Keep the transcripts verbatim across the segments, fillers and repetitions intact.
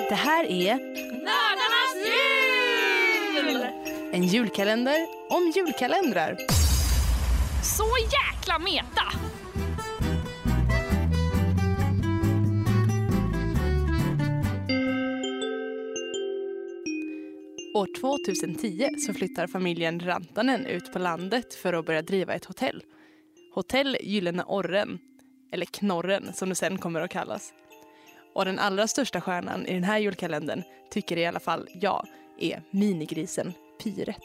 Det här är Nördarnas jul! En julkalender om julkalendrar. Så jäkla meta! År tjugohundratio så flyttar familjen Rantanen ut på landet för att börja driva ett hotell. Hotell Gyllene Orren, eller Knorren som det sen kommer att kallas. Och den allra största stjärnan i den här julkalendern, tycker i alla fall jag, är minigrisen Pyret.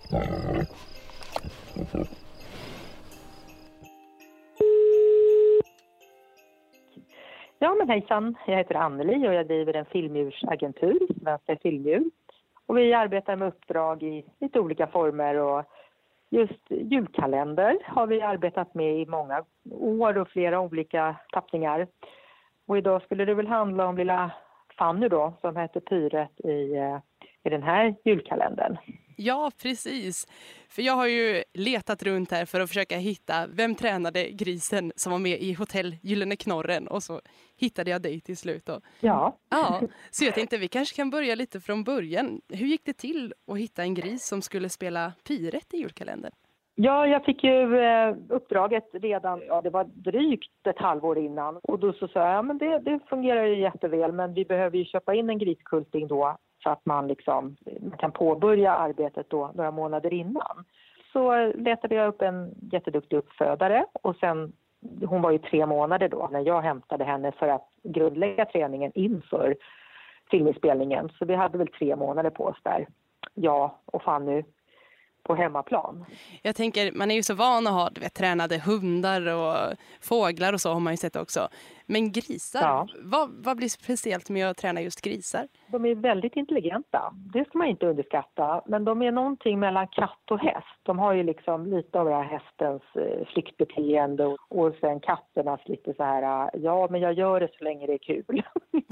Ja, men hejsan. Jag heter Anneli och jag driver en filmdjursagentur, Svenska Filmdjur. Och vi arbetar med uppdrag i lite olika former, och just julkalender har vi arbetat med i många år och flera olika tappningar. Och idag skulle det väl handla om lilla Fanny då, som heter Pyret i, i den här julkalendern. Ja, precis. För jag har ju letat runt här för att försöka hitta vem tränade grisen som var med i Hotell Gyllene Knorren, och så hittade jag dig till slut då. Ja. Ja, så jag tänkte vi kanske kan börja lite från början. Hur gick det till att hitta en gris som skulle spela Pyret i julkalendern? Ja, jag fick ju eh, uppdraget redan, ja det var drygt ett halvår innan. Och då så sa jag, ja men det, det fungerar ju jätteväl, men vi behöver ju köpa in en griskulting då, så att man liksom kan påbörja arbetet då några månader innan. Så letade jag upp en jätteduktig uppfödare, och sen, hon var ju tre månader då när jag hämtade henne för att grundlägga träningen inför filminspelningen. Så vi hade väl tre månader på oss där, jag och Fanny, på hemmaplan. Jag tänker, man är ju så van att ha du vet, tränade hundar och fåglar och så har man ju sett också. Men grisar, ja. vad, vad blir speciellt med att träna just grisar? De är väldigt intelligenta, det ska man inte underskatta. Men de är någonting mellan katt och häst. De har ju liksom lite av det här hästens flyktbeteende, och, och sen katternas lite så här, ja men jag gör det så länge det är kul.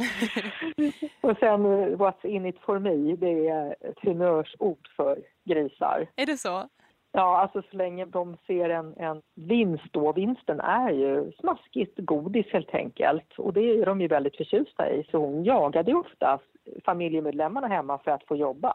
Och sen what's in it for me, det är ett humörsord för grisar. Är det så? Ja, alltså så länge de ser en, en vinst då. Vinsten är ju smaskigt godis helt enkelt. Och det är de ju väldigt förtjusta i. Så hon jagade ofta familjemedlemmarna hemma för att få jobba.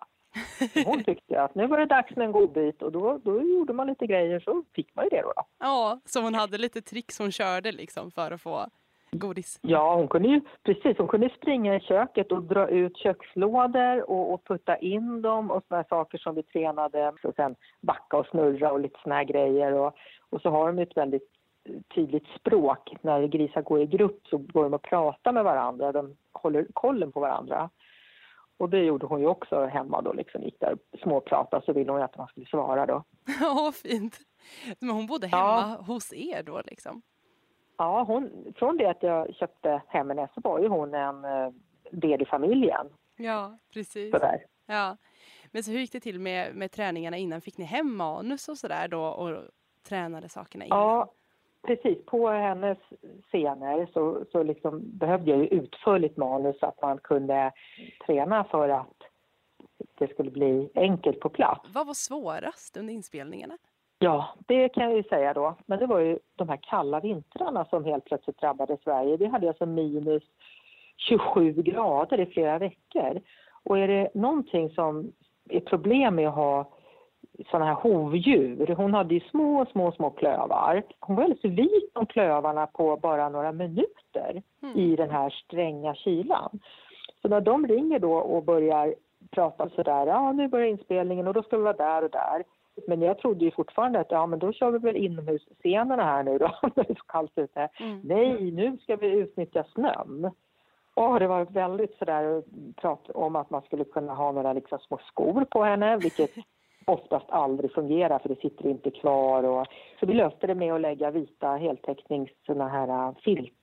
Hon tyckte att nu var det dags med en godbit, och då, då gjorde man lite grejer, så fick man ju det då. Ja, så hon hade lite tricks hon körde liksom för att få godis. Ja, hon kunde ju precis, hon kunde springa i köket och dra ut kökslådor och, och putta in dem och såna saker som vi tränade. Och sen backa och snurra och lite såna här grejer. Och, och så har de ett väldigt tydligt språk. När grisar går i grupp så går de och pratar med varandra. De håller kollen på varandra. Och det gjorde hon ju också hemma då, liksom gick där småprata, så ville hon att man skulle svara då. Ja, fint. Men hon bodde hemma ja. hos er då liksom? Ja, hon, från det att jag köpte hem henne så var ju hon en del i familjen. Ja, precis. Sådär. Ja. Men så hur gick det till med, med träningarna innan? Fick ni hem manus och sådär då och tränade sakerna innan? Ja, precis. På hennes scener så, så liksom behövde jag ju utförligt manus så att man kunde träna för att det skulle bli enkelt på plats. Vad var svårast under inspelningarna? Ja, det kan jag ju säga då. Men det var ju de här kalla vintrarna som helt plötsligt drabbade Sverige. Vi hade alltså minus tjugosju grader i flera veckor. Och är det någonting som är problem med att ha sådana här hovdjur. Hon hade ju små, små, små klövar. Hon var alldeles vit om klövarna på bara några minuter mm. i den här stränga kylan. Så när de ringer då och börjar prata sådär, ja nu börjar inspelningen och då ska vi vara där och där. Men jag trodde ju fortfarande att ja men då kör vi väl inomhusscenerna här nu då, när det är så kallt ute. Mm. Nej, nu ska vi utnyttja snön. Och det var väldigt sådär prat om att man skulle kunna ha några liksom små skor på henne, vilket oftast aldrig fungerar för det sitter inte kvar. Och, så vi löste det med att lägga vita heltäcknings såna här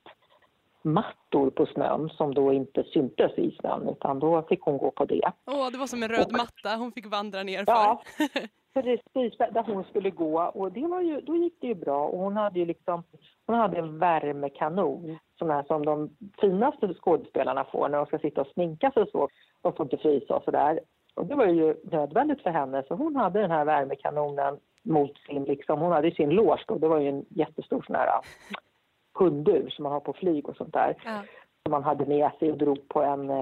filtmattor på snön som då inte syntes i snön, utan då fick hon gå på det. Åh, det var som en röd och, matta hon fick vandra ner för. Ja, precis där hon skulle gå, och det var ju, då gick det ju bra. Och hon hade ju liksom, hon hade en värmekanon, sån här som de finaste skådespelarna får när de ska sitta och sminka sig och så. De får inte frysa och sådär. Och det var ju nödvändigt för henne, så hon hade den här värmekanonen mot sin, liksom, hon hade sin lås då, det var ju en jättestor sån här hundbur som man har på flyg och sånt där. Ja. Som man hade med sig och drog på en eh,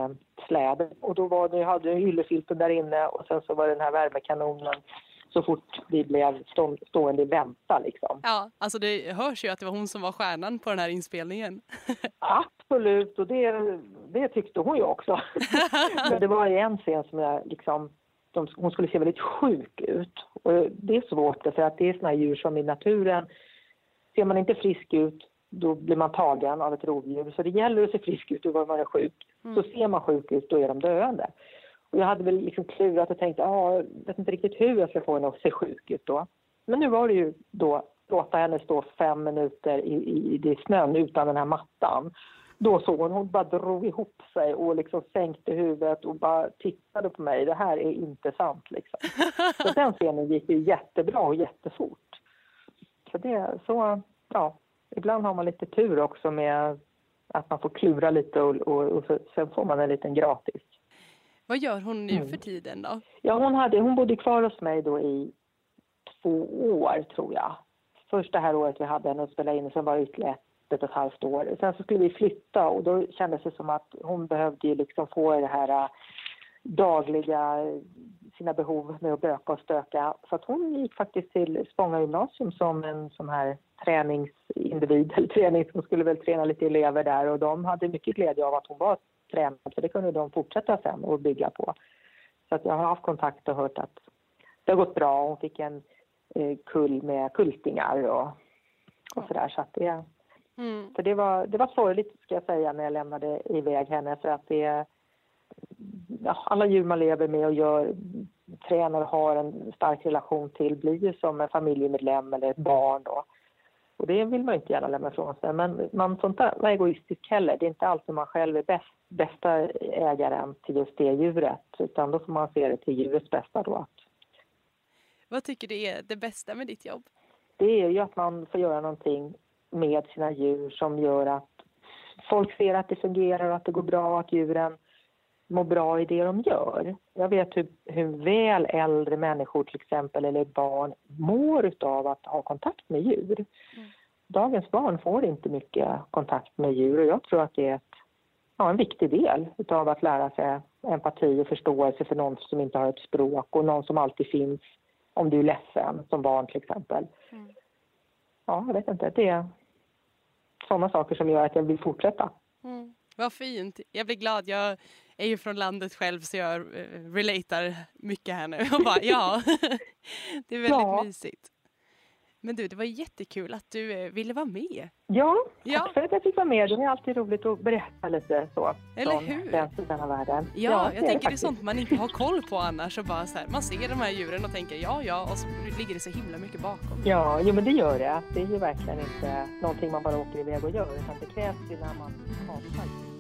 släde. Och då var det, hade jag yllefilten där inne och sen så var det den här värmekanonen så fort vi blev stå, stående i vänta liksom. Ja, alltså det hörs ju att det var hon som var stjärnan på den här inspelningen. Absolut, och det, det tyckte hon ju också. Men det var en scen som jag liksom, de, hon skulle se väldigt sjuk ut. Och det är svårt för att det är såna djur som i naturen, ser man inte frisk ut, då blir man tagen av ett rovdjur. Så det gäller att se frisk ut och var man är sjuk. Mm. Så ser man sjuk ut, då är de döende. Och jag hade väl liksom klurat och tänkt, ja, jag vet inte riktigt hur jag ska få henne att se sjuk ut då. Men nu var det ju då, låta henne stå fem minuter i, i, i snön utan den här mattan. Då såg hon, hon bara drog ihop sig och liksom sänkte huvudet och bara tittade på mig. Det här är inte sant liksom. Så den scenen gick ju jättebra och jättefort. Så det, så, ja, ibland har man lite tur också med att man får klura lite och, och, och sen får man en liten gratis. Vad gör hon nu Mm. för tiden då? Ja, hon, hade, hon bodde kvar hos mig då i två år tror jag. Första här året vi hade henne att spela in och sen var det ytterligare ett, ett och ett halvt år. Sen så skulle vi flytta och då kändes det som att hon behövde ju liksom få det här äh, dagliga, sina behov med att böka och stöka. Så att hon gick faktiskt till Spånga gymnasium som en sån här träningsindivid eller träning som skulle väl träna lite elever där och de hade mycket glädje av att hon var tränad så det kunde de fortsätta sen och bygga på. Så att jag har haft kontakt och hört att det har gått bra. Hon fick en eh, kull med kultingar och, och sådär. Så att det, Mm. så det var, det var sorgligt ska jag säga när jag lämnade iväg henne för att det ja, alla djur man lever med och gör, tränar och har en stark relation till blir ju som en familjemedlem eller ett barn då. Och det vill man inte gärna lämna ifrån sig. Men man får inte vara egoistisk heller. Det är inte alltid man själv är bäst, bästa ägaren till just det djuret. Utan då får man se det till djurets bästa då. Vad tycker du är det bästa med ditt jobb? Det är ju att man får göra någonting med sina djur som gör att folk ser att det fungerar och att det går bra. Att djuren mår bra i det de gör. Jag vet hur, hur väl äldre människor till exempel eller barn mår av att ha kontakt med djur. Mm. Dagens barn får inte mycket kontakt med djur och jag tror att det är ett, ja, en viktig del av att lära sig empati och förståelse för någon som inte har ett språk och någon som alltid finns om du är ledsen som barn till exempel. Mm. Ja, jag vet inte. Det är sådana saker som gör att jag vill fortsätta. Mm. Vad fint. Jag blir glad. Jag är ju från landet själv så jag uh, relatar mycket här nu. Och bara, ja, det är väldigt ja. mysigt. Men du, det var jättekul att du uh, ville vara med. Ja, ja, tack för att jag fick vara med. Det är alltid roligt att berätta lite så. Eller hur? Den sidan av världen. Ja, ja jag det tänker det är sånt man inte har koll på annars. Och bara så här, man ser de här djuren och tänker ja, ja. Och så ligger det så himla mycket bakom. Ja, jo, men det gör det. Det är ju verkligen inte någonting man bara åker iväg och gör. Utan det krävs ju när man har